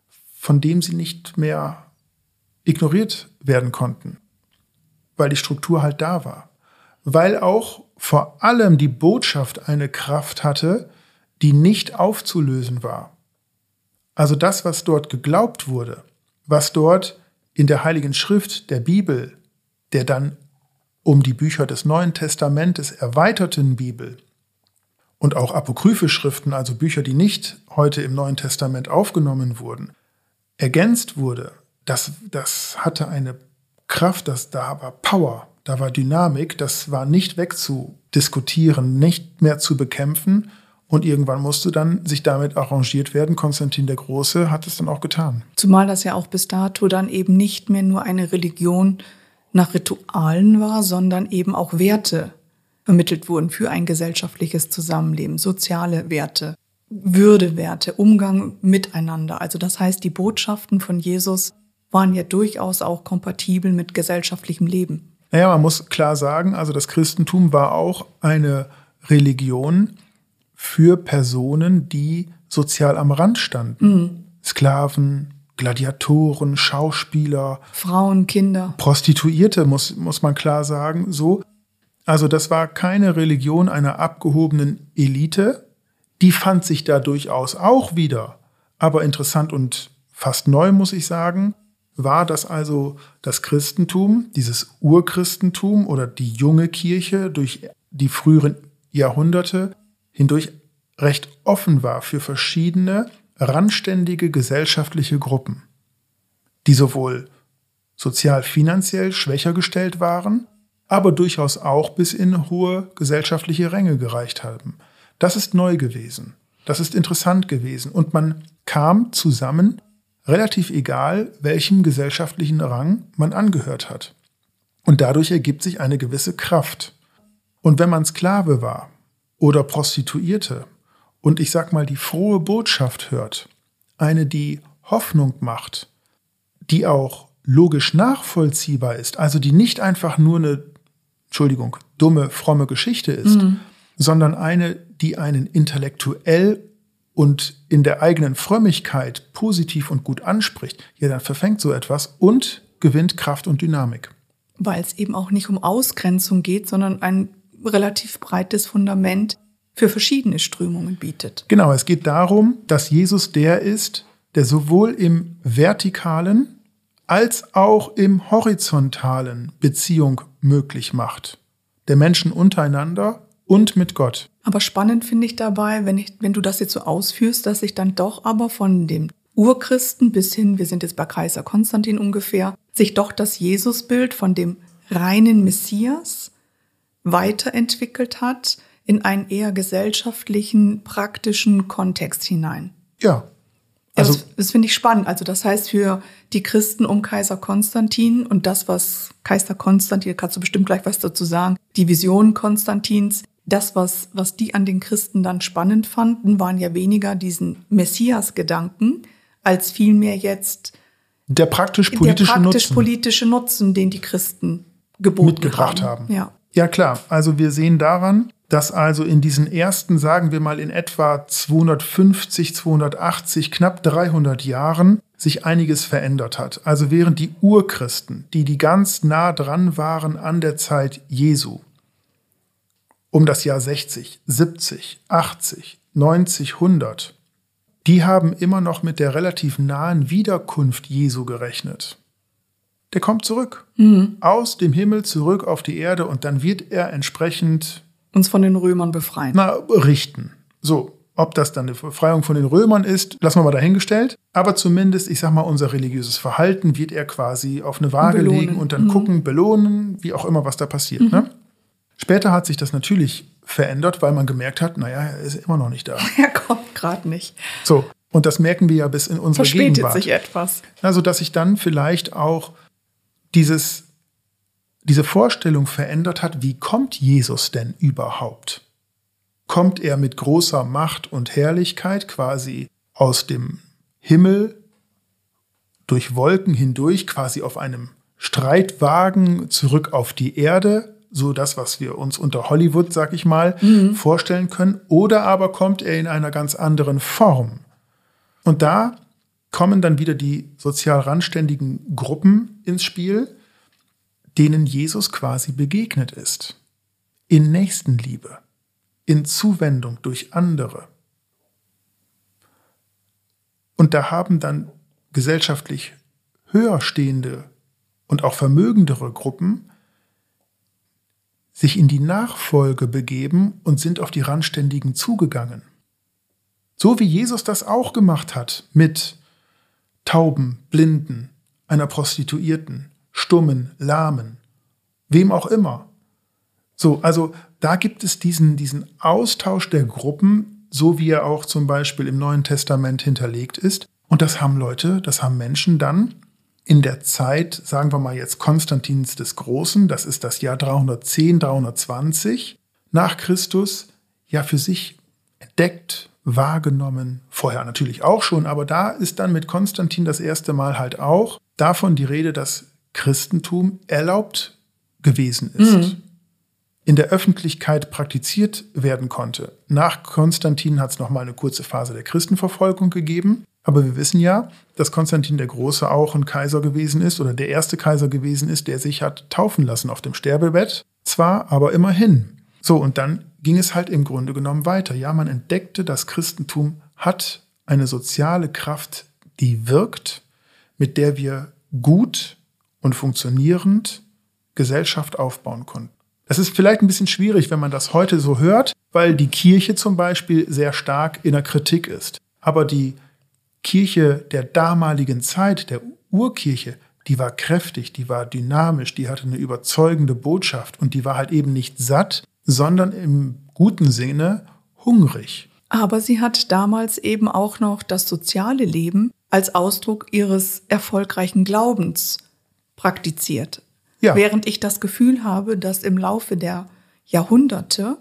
von dem sie nicht mehr ignoriert werden konnten, weil die Struktur halt da war. Weil auch vor allem die Botschaft eine Kraft hatte, die nicht aufzulösen war. Also das, was dort geglaubt wurde, was dort in der Heiligen Schrift der Bibel, der dann um die Bücher des Neuen Testamentes erweiterten Bibel und auch apokryphe Schriften, also Bücher, die nicht heute im Neuen Testament aufgenommen wurden, ergänzt wurde, das hatte eine Kraft, da war Power, da war Dynamik, das war nicht wegzudiskutieren, nicht mehr zu bekämpfen. Und irgendwann musste dann sich damit arrangiert werden. Konstantin der Große hat es dann auch getan. Zumal das ja auch bis dato dann eben nicht mehr nur eine Religion nach Ritualen war, sondern eben auch Werte. vermittelt wurden für ein gesellschaftliches Zusammenleben, soziale Werte, Würdewerte, Umgang miteinander. Also das heißt, die Botschaften von Jesus waren ja durchaus auch kompatibel mit gesellschaftlichem Leben. Naja, man muss klar sagen, also das Christentum war auch eine Religion für Personen, die sozial am Rand standen. Sklaven, Gladiatoren, Schauspieler, Frauen, Kinder, Prostituierte, muss man klar sagen. So. Also das war keine Religion einer abgehobenen Elite. Die fand sich da durchaus auch wieder. Aber interessant und fast neu, muss ich sagen, war, dass also das Christentum, dieses Urchristentum oder die junge Kirche durch die früheren Jahrhunderte hindurch recht offen war für verschiedene randständige gesellschaftliche Gruppen, die sowohl sozial-finanziell schwächer gestellt waren, aber durchaus auch bis in hohe gesellschaftliche Ränge gereicht haben. Das ist neu gewesen, das ist interessant gewesen und man kam zusammen, relativ egal, welchem gesellschaftlichen Rang man angehört hat. Und dadurch ergibt sich eine gewisse Kraft. Und wenn man Sklave war oder Prostituierte und ich sag mal die frohe Botschaft hört, eine, die Hoffnung macht, die auch logisch nachvollziehbar ist, also die nicht einfach nur eine, dumme, fromme Geschichte ist, sondern eine, die einen intellektuell und in der eigenen Frömmigkeit positiv und gut anspricht, ja, dann verfängt so etwas und gewinnt Kraft und Dynamik. Weil es eben auch nicht um Ausgrenzung geht, sondern ein relativ breites Fundament für verschiedene Strömungen bietet. Genau, es geht darum, dass Jesus der ist, der sowohl im vertikalen als auch im horizontalen Beziehung möglich macht. Der Menschen untereinander und mit Gott. Aber spannend finde ich dabei, wenn du das jetzt so ausführst, dass sich dann doch aber von dem Urchristen bis hin, wir sind jetzt bei Kaiser Konstantin ungefähr, sich doch das Jesusbild von dem reinen Messias weiterentwickelt hat in einen eher gesellschaftlichen, praktischen Kontext hinein. Ja. Also das finde ich spannend. Also das heißt, für die Christen um Kaiser Konstantin und das, was Kaiser Konstantin, kannst du bestimmt gleich was dazu sagen, die Vision Konstantins, das, was die an den Christen dann spannend fanden, waren ja weniger diesen Messias-Gedanken, als vielmehr jetzt der praktisch-politische Nutzen, den die Christen mitgebracht haben. Ja, klar. Also wir sehen daran, dass also in diesen ersten, sagen wir mal in etwa 250, 280, knapp 300 Jahren sich einiges verändert hat. Also während die Urchristen, die ganz nah dran waren an der Zeit Jesu, um das Jahr 60, 70, 80, 90, 100, die haben immer noch mit der relativ nahen Wiederkunft Jesu gerechnet. Der kommt zurück, aus dem Himmel zurück auf die Erde und dann wird er entsprechend uns von den Römern befreien. Richten. So, ob das dann eine Befreiung von den Römern ist, lassen wir mal dahingestellt. Aber zumindest, ich sag mal, unser religiöses Verhalten wird er quasi auf eine Waage legen und dann gucken, belohnen, wie auch immer, was da passiert. Ne? Später hat sich das natürlich verändert, weil man gemerkt hat, naja, er ist immer noch nicht da. Er kommt gerade nicht. So, und das merken wir ja bis in unsere Gegenwart. Verspätet sich etwas. Also, dass sich dann vielleicht auch diese Vorstellung verändert hat, wie kommt Jesus denn überhaupt? Kommt er mit großer Macht und Herrlichkeit quasi aus dem Himmel durch Wolken hindurch, quasi auf einem Streitwagen zurück auf die Erde, so das, was wir uns unter Hollywood, sag ich mal, vorstellen können, oder aber kommt er in einer ganz anderen Form? Und da kommen dann wieder die sozial randständigen Gruppen ins Spiel, denen Jesus quasi begegnet ist. In Nächstenliebe, in Zuwendung durch andere. Und da haben dann gesellschaftlich höher stehende und auch vermögendere Gruppen sich in die Nachfolge begeben und sind auf die Randständigen zugegangen. So wie Jesus das auch gemacht hat mit Tauben, Blinden, einer Prostituierten, Stummen, Lahmen, wem auch immer. So, also da gibt es diesen Austausch der Gruppen, so wie er auch zum Beispiel im Neuen Testament hinterlegt ist. Und das haben Menschen dann in der Zeit, sagen wir mal jetzt Konstantins des Großen, das ist das Jahr 310, 320, nach Christus ja für sich entdeckt, wahrgenommen, vorher natürlich auch schon, aber da ist dann mit Konstantin das erste Mal halt auch davon die Rede, dass Christentum erlaubt gewesen ist, in der Öffentlichkeit praktiziert werden konnte. Nach Konstantin hat es nochmal eine kurze Phase der Christenverfolgung gegeben, aber wir wissen ja, dass Konstantin der Große auch ein Kaiser gewesen ist oder der erste Kaiser gewesen ist, der sich hat taufen lassen auf dem Sterbebett, zwar, aber immerhin. So, und dann ging es halt im Grunde genommen weiter. Ja, man entdeckte, das Christentum hat eine soziale Kraft, die wirkt, mit der wir gut und funktionierend Gesellschaft aufbauen konnten. Es ist vielleicht ein bisschen schwierig, wenn man das heute so hört, weil die Kirche zum Beispiel sehr stark in der Kritik ist. Aber die Kirche der damaligen Zeit, der Urkirche, die war kräftig, die war dynamisch, die hatte eine überzeugende Botschaft und die war halt eben nicht satt, sondern im guten Sinne hungrig. Aber sie hat damals eben auch noch das soziale Leben als Ausdruck ihres erfolgreichen Glaubens praktiziert. Ja. Während ich das Gefühl habe, dass im Laufe der Jahrhunderte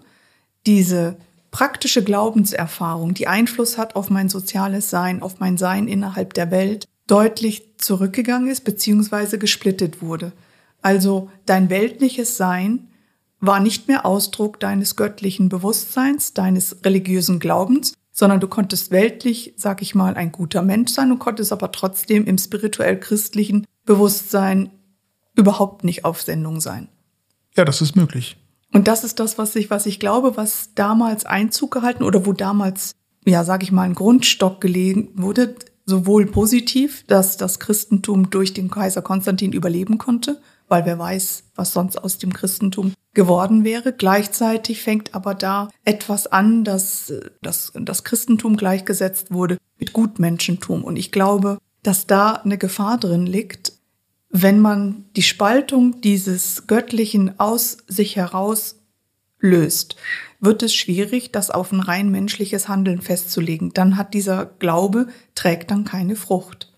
diese praktische Glaubenserfahrung, die Einfluss hat auf mein soziales Sein, auf mein Sein innerhalb der Welt, deutlich zurückgegangen ist bzw. gesplittet wurde. Also dein weltliches Sein war nicht mehr Ausdruck deines göttlichen Bewusstseins, deines religiösen Glaubens, sondern du konntest weltlich, sag ich mal, ein guter Mensch sein und konntest aber trotzdem im spirituell-christlichen Bewusstsein überhaupt nicht auf Sendung sein. Ja, das ist möglich. Und das ist das, was ich glaube, was damals Einzug gehalten oder wo damals, ja, sag ich mal, ein Grundstock gelegt wurde, sowohl positiv, dass das Christentum durch den Kaiser Konstantin überleben konnte, weil wer weiß, was sonst aus dem Christentum geworden wäre. Gleichzeitig fängt aber da etwas an, dass das Christentum gleichgesetzt wurde mit Gutmenschentum. Und ich glaube, dass da eine Gefahr drin liegt, wenn man die Spaltung dieses Göttlichen aus sich heraus löst, wird es schwierig, das auf ein rein menschliches Handeln festzulegen. Dann hat dieser Glaube, trägt dann keine Frucht.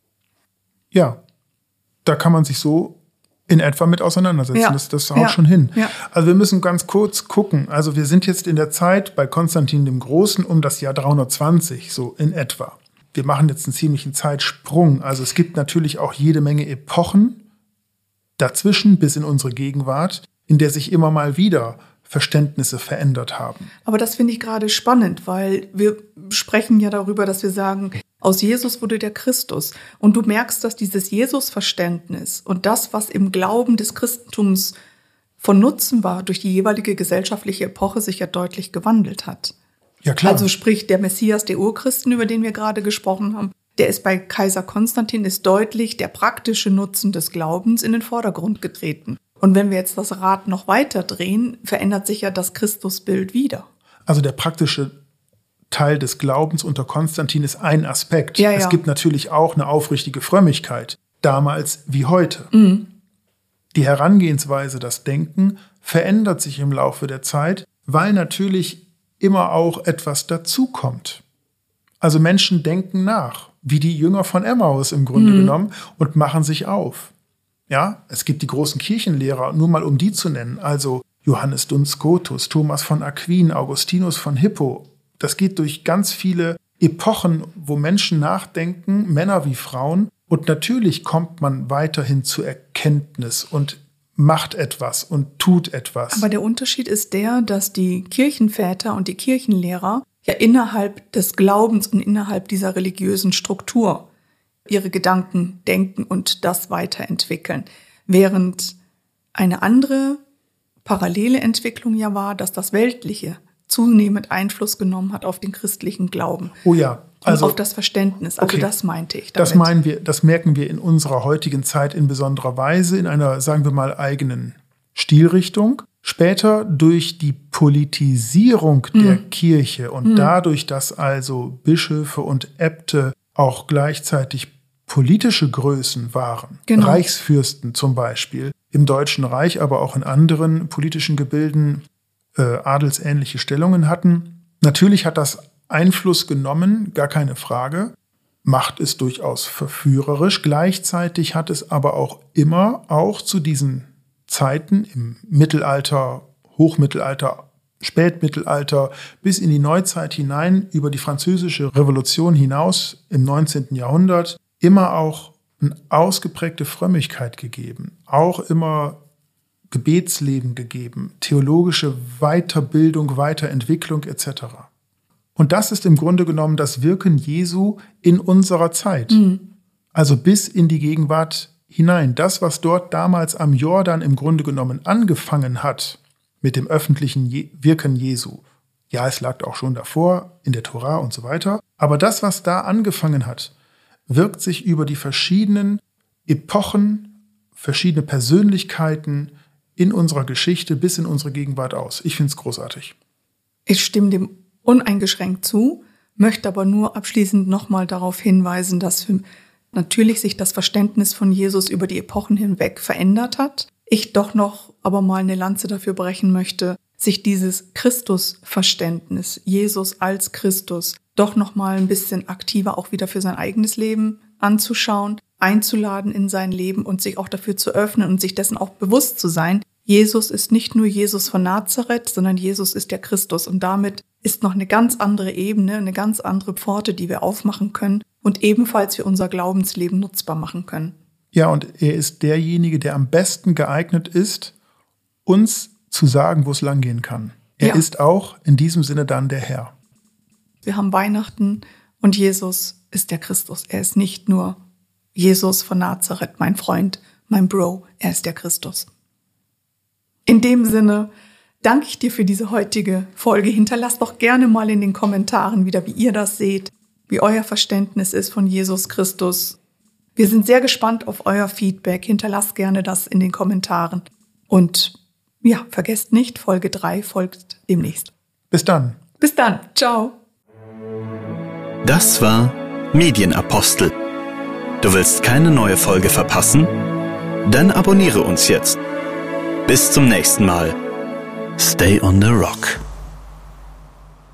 Ja, da kann man sich so in etwa mit auseinandersetzen. Ja. Das haut schon hin. Ja. Also wir müssen ganz kurz gucken. Also wir sind jetzt in der Zeit bei Konstantin dem Großen um das Jahr 320, so in etwa. Wir machen jetzt einen ziemlichen Zeitsprung. Also es gibt natürlich auch jede Menge Epochen dazwischen bis in unsere Gegenwart, in der sich immer mal wieder Verständnisse verändert haben. Aber das finde ich gerade spannend, weil wir sprechen ja darüber, dass wir sagen, aus Jesus wurde der Christus. Und du merkst, dass dieses Jesus-Verständnis und das, was im Glauben des Christentums von Nutzen war, durch die jeweilige gesellschaftliche Epoche sich ja deutlich gewandelt hat. Ja, klar. Also sprich, der Messias der Urchristen, über den wir gerade gesprochen haben, der ist bei Kaiser Konstantin, ist deutlich der praktische Nutzen des Glaubens in den Vordergrund getreten. Und wenn wir jetzt das Rad noch weiter drehen, verändert sich ja das Christusbild wieder. Also der praktische Teil des Glaubens unter Konstantin ist ein Aspekt. Ja, ja. Es gibt natürlich auch eine aufrichtige Frömmigkeit, damals wie heute. Die Herangehensweise, das Denken verändert sich im Laufe der Zeit, weil natürlich immer auch etwas dazukommt. Also Menschen denken nach, wie die Jünger von Emmaus im Grunde genommen, und machen sich auf. Ja, es gibt die großen Kirchenlehrer, nur mal um die zu nennen, also Johannes Duns Scotus, Thomas von Aquin, Augustinus von Hippo. Das geht durch ganz viele Epochen, wo Menschen nachdenken, Männer wie Frauen. Und natürlich kommt man weiterhin zur Erkenntnis und macht etwas und tut etwas. Aber der Unterschied ist der, dass die Kirchenväter und die Kirchenlehrer ja innerhalb des Glaubens und innerhalb dieser religiösen Struktur ihre Gedanken denken und das weiterentwickeln. Während eine andere parallele Entwicklung ja war, dass das Weltliche zunehmend Einfluss genommen hat auf den christlichen Glauben. Oh ja, also und auf das Verständnis. Also okay, das meinte ich damit. Das merken wir in unserer heutigen Zeit in besonderer Weise, in einer, sagen wir mal, eigenen Stilrichtung. Später durch die Politisierung der Kirche und dadurch, dass also Bischöfe und Äbte auch gleichzeitig politische Größen waren, Genau. Reichsfürsten zum Beispiel, im Deutschen Reich, aber auch in anderen politischen Gebilden adelsähnliche Stellungen hatten. Natürlich hat das Einfluss genommen, gar keine Frage. Macht es durchaus verführerisch. Gleichzeitig hat es aber auch immer, auch zu diesen Zeiten im Mittelalter, Hochmittelalter Spätmittelalter bis in die Neuzeit hinein, über die Französische Revolution hinaus im 19. Jahrhundert, immer auch eine ausgeprägte Frömmigkeit gegeben, auch immer Gebetsleben gegeben, theologische Weiterbildung, Weiterentwicklung etc. Und das ist im Grunde genommen das Wirken Jesu in unserer Zeit. Also bis in die Gegenwart hinein. Das, was dort damals am Jordan im Grunde genommen angefangen hat mit dem öffentlichen Wirken Jesu. Ja, es lag auch schon davor in der Tora und so weiter. Aber das, was da angefangen hat, wirkt sich über die verschiedenen Epochen, verschiedene Persönlichkeiten in unserer Geschichte bis in unsere Gegenwart aus. Ich finde es großartig. Ich stimme dem uneingeschränkt zu, möchte aber nur abschließend nochmal darauf hinweisen, dass natürlich sich das Verständnis von Jesus über die Epochen hinweg verändert hat. Ich doch noch aber mal eine Lanze dafür brechen möchte, sich dieses Christusverständnis, Jesus als Christus, doch noch mal ein bisschen aktiver auch wieder für sein eigenes Leben anzuschauen, einzuladen in sein Leben und sich auch dafür zu öffnen und sich dessen auch bewusst zu sein. Jesus ist nicht nur Jesus von Nazareth, sondern Jesus ist der Christus. Und damit ist noch eine ganz andere Ebene, eine ganz andere Pforte, die wir aufmachen können und ebenfalls für unser Glaubensleben nutzbar machen können. Ja, und er ist derjenige, der am besten geeignet ist, uns zu sagen, wo es langgehen kann. Er ist auch in diesem Sinne dann der Herr. Wir haben Weihnachten und Jesus ist der Christus. Er ist nicht nur Jesus von Nazareth, mein Freund, mein Bro. Er ist der Christus. In dem Sinne danke ich dir für diese heutige Folge. Hinterlasst doch gerne mal in den Kommentaren wieder, wie ihr das seht, wie euer Verständnis ist von Jesus Christus. Wir sind sehr gespannt auf euer Feedback. Hinterlasst gerne das in den Kommentaren. Und ja, vergesst nicht, Folge 3 folgt demnächst. Bis dann. Bis dann. Ciao. Das war Medienapostel. Du willst keine neue Folge verpassen? Dann abonniere uns jetzt. Bis zum nächsten Mal. Stay on the Rock.